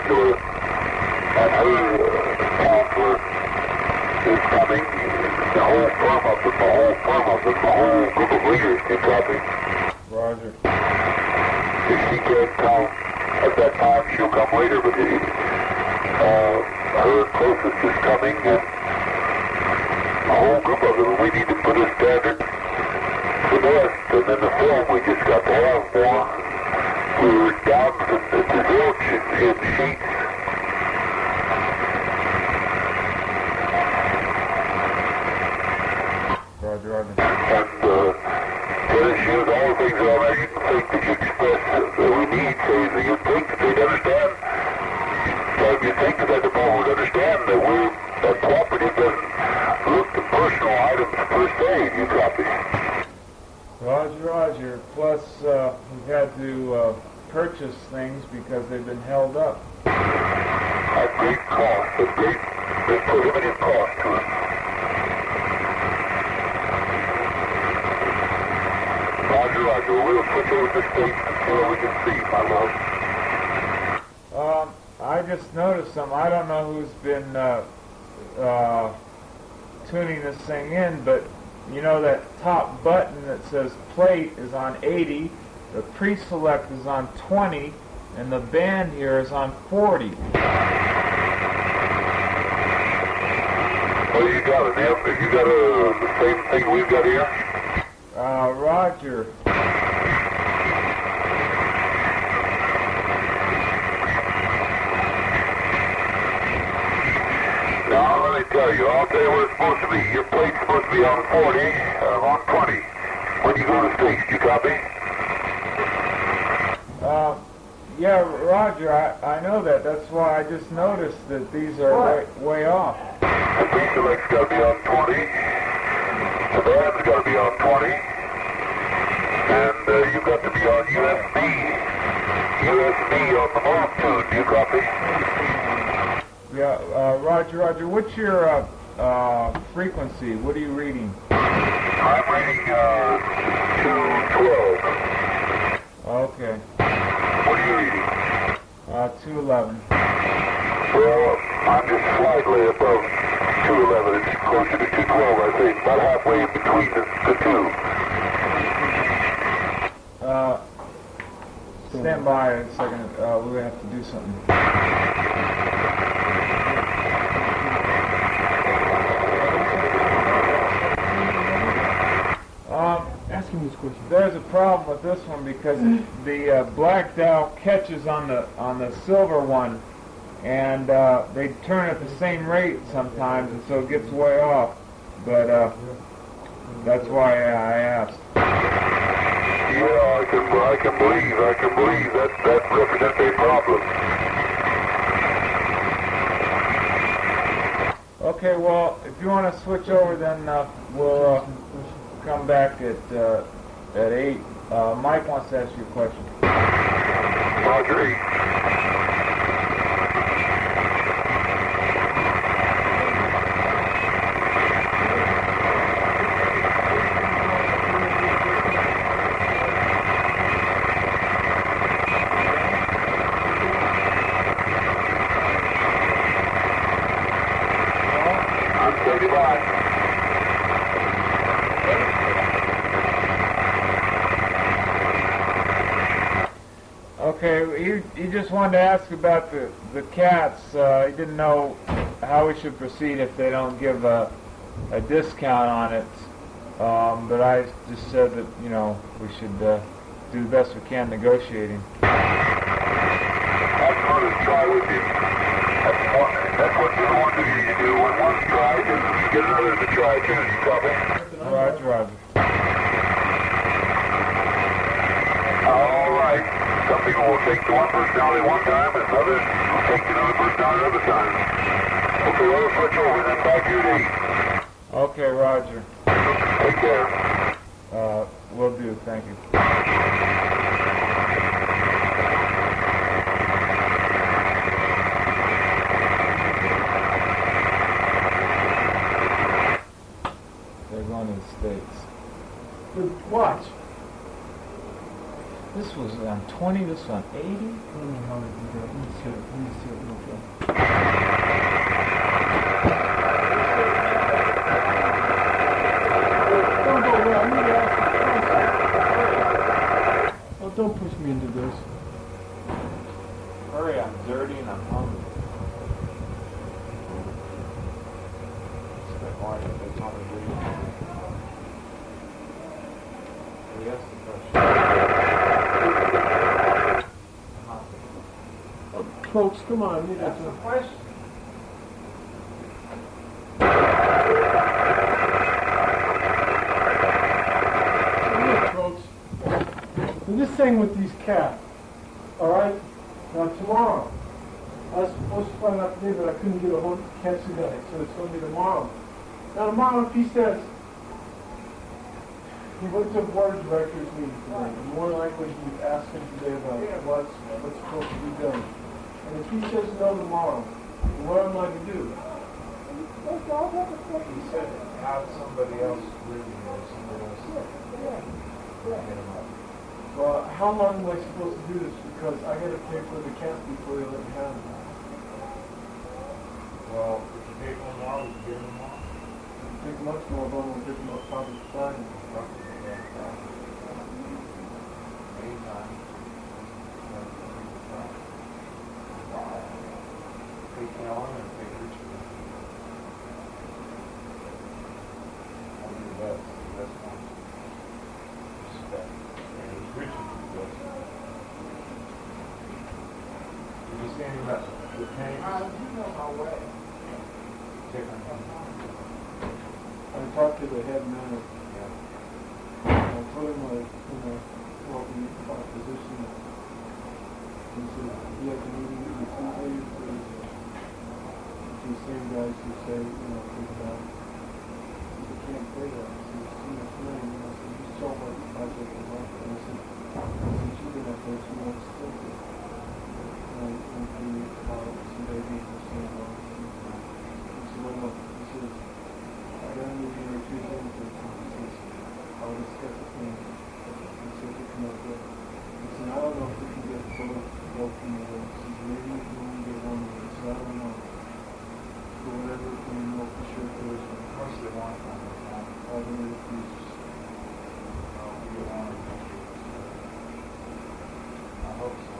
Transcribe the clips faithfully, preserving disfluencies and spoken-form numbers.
particular, and her uh, counselor is coming. The whole firm of them, the whole firm of them, the whole group of leaders can copy. Roger. If she can't come at that time, she'll come later, but the, uh, her closest is coming, and a whole group of them. We need to put a standard for the rest, and then the film we just got to have more. We were down to the zilch in, in sheets. Roger, Roger. And uh, tennis shoes, all the things on there you can think that you express that we need, so that you think that they'd understand. So you think that the people would understand that we're, that cooperative doesn't look to personal items per se, you copy. Roger, Roger. Plus, uh, we've had to uh, purchase things because they've been held up. At great cost, at great, at prohibitive cost to us. Roger, Roger. We'll switch over to States and see what we can see, my love. Um, I just noticed some. I don't know who's been uh, uh, tuning this thing in, but you know that top button that says plate is on eighty, the pre-select is on twenty, and the band here is on forty. Well, you got it, Neil. You got uh, the same thing we've got here? Uh, Roger. Now, let me tell you, I'll tell you where it's supposed to be. Your plate's supposed to be on forty, uh, on twenty. When you go to States, you copy? Uh, yeah, Roger, I, I know that. That's why I just noticed that these are way, way off. The pre-select's got to be on twenty. The band's got to be on twenty. And uh, you've got to be on U S B. U S B on the move tune. You copy? Yeah, uh, Roger, Roger. What's your uh, uh, frequency? What are you reading? I'm reading uh, two twelve. Okay. What are you reading? Uh, two eleven. Well, I'm just slightly above two eleven. It's closer to two twelve, I think. About halfway in between the, the two. Uh, stand by a second. Uh, we're going to have to do something. Um, Ask him this question. there's a problem with this one because the uh, black dial catches on the on the silver one, and uh, they turn at the same rate sometimes, and so it gets way off. But uh, that's why I asked. Yeah, I can, I can believe, I can believe that that represents a problem. Okay, well, if you want to switch over, then uh, we'll uh, come back at uh, at eight. Uh, Mike wants to ask you a question. Roger, eight. I'm thirty-five. Okay, he, he just wanted to ask about the, the cats. Uh, he didn't know how we should proceed if they don't give a, a discount on it. Um, but I just said that, you know, we should uh, do the best we can negotiating. That's going to try with you. That's what, that's what you want to do. You do when one's tried, and you get another to try too. You copy? Roger, Roger. All right. Some people will take the one personality one time, and others will take another personality another time. Okay, well, let's switch over then back here to eight. Okay, Roger. Take care. Uh, will do, thank you. They're going to the States. But watch. This was, um, twenty, this one eighty? I don't know how they do that. Let me see it. Let me see it real quick. Don't go away. I need to ask you a question. Oh, don't push me into this. Hurry, I'm dirty and I'm hungry. It's been hard if they want to do it. Yes, the question. Oh, folks, come on. I need That's to. the question. Look, folks. I'm just saying with these cats. All right. Now tomorrow, I was supposed to find out today, but I couldn't get a hold of the catch guy, so it's going to be tomorrow. Now tomorrow, if he says he went to a board of directors meeting today, and more likely he asked him today about what's what's supposed to be done. And if he says no tomorrow, what am I to do? He said have somebody else living there, somebody else get him up. Well, how long am I supposed to do this? Because I got to pay for the cats before they let me have them. Well, if you pay for them all, you give them all. It'll take much more, but I'm going to pick them up probably Friday. Anytime. Pay Callan and pay Richard. I'll do the best. The best one. Respect. And it was Richard who does it. You're just standing about the tank. Uh, you know my way. Take on him. I talked to the head man. Yeah. I told him like, you know, what we our position. He said he has a meeting with the Tuesday. These same guys who say, you know, think about you can't pay that. I said, it's too much money. And I said, you saw what the project was like. And I said, I said, you've been up there, so you won't still do it. And I went through how some babies were saying, well, he said, well, look, he says, I got a meeting or two things. He says, I'll discuss it with you. He said, to come up with. He said, I don't know if we can get both both from the way. He says, maybe we can only get one of them. So I don't know. So whatever, we know for sure there is one. Of course they want it on the phone. All the way to Jesus. No, we don't want it. I hope so.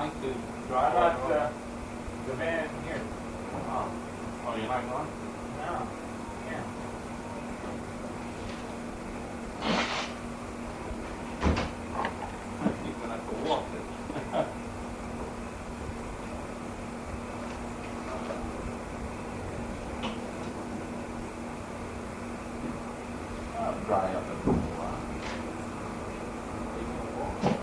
like to How drive about on the uh, road? the van here? Oh, oh, you're not going? No. Yeah. You're gonna have to walk it. I'll dry up a little while. You can walk.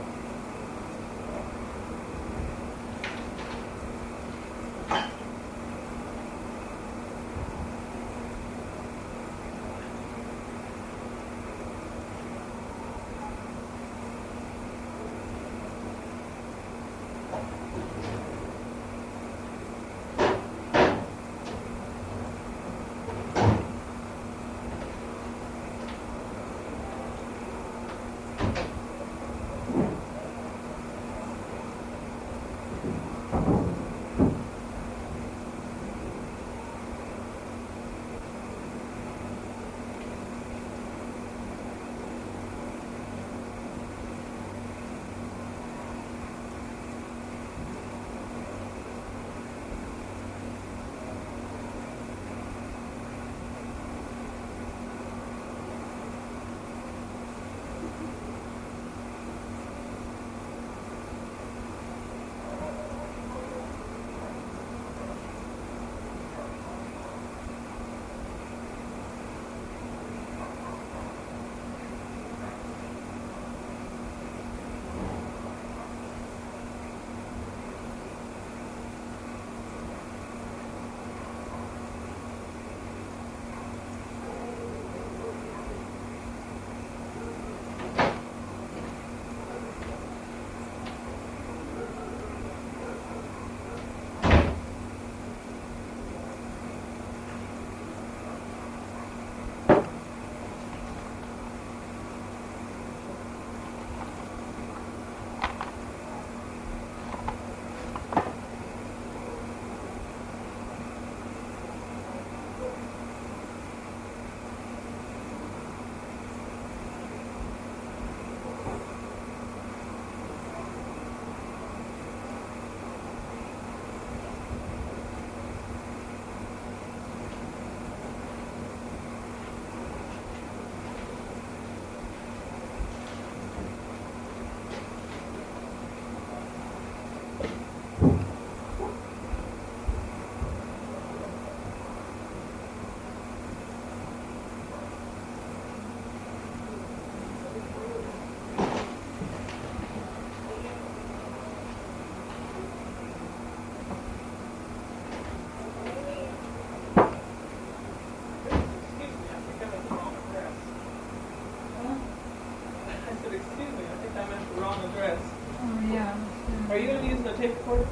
Are you going to use the tape recorder?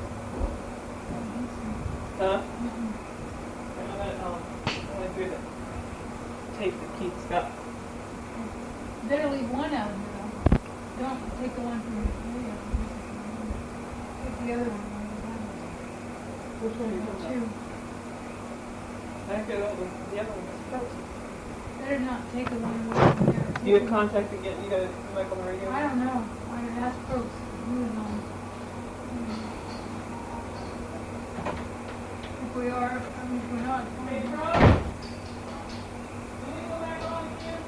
Huh? Mm-mm. I'm going to um, only do the tape that Keith's got. Better leave one out here though. Don't take the one from the video. Take the other one. Which one are you talking Two. about? I got all the, the other one was frozen. Better not take the one from there. Do you have contact again? You got Mike on the radio? I don't know. I asked folks. Who would know? If we are, I mean, if we're not. Hey, Rob? Can you go back on again?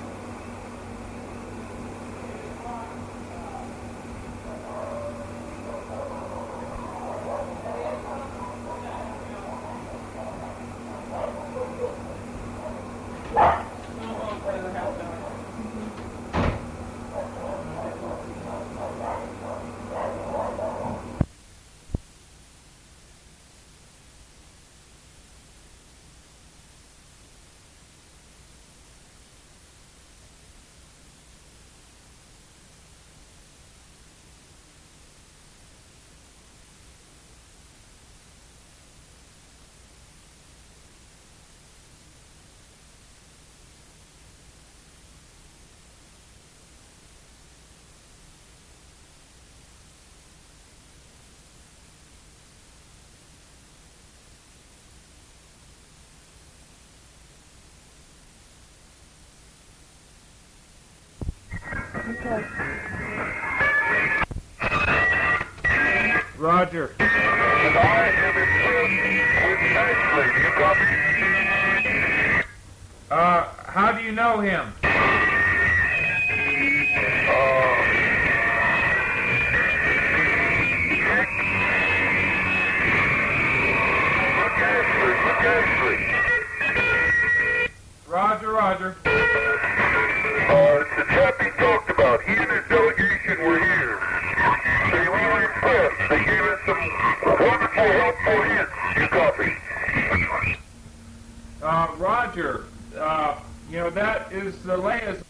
Okay. Roger. And I am impressed with Ashley. You copy? Uh, how do you know him? Uh, look Ashley, look Ashley. Roger, Roger. Uh, it's the chap he talked about. He and his delegation were here. They were impressed. They gave us some wonderful, helpful hints. You copy? Uh, Roger. Uh, you know, that is the latest.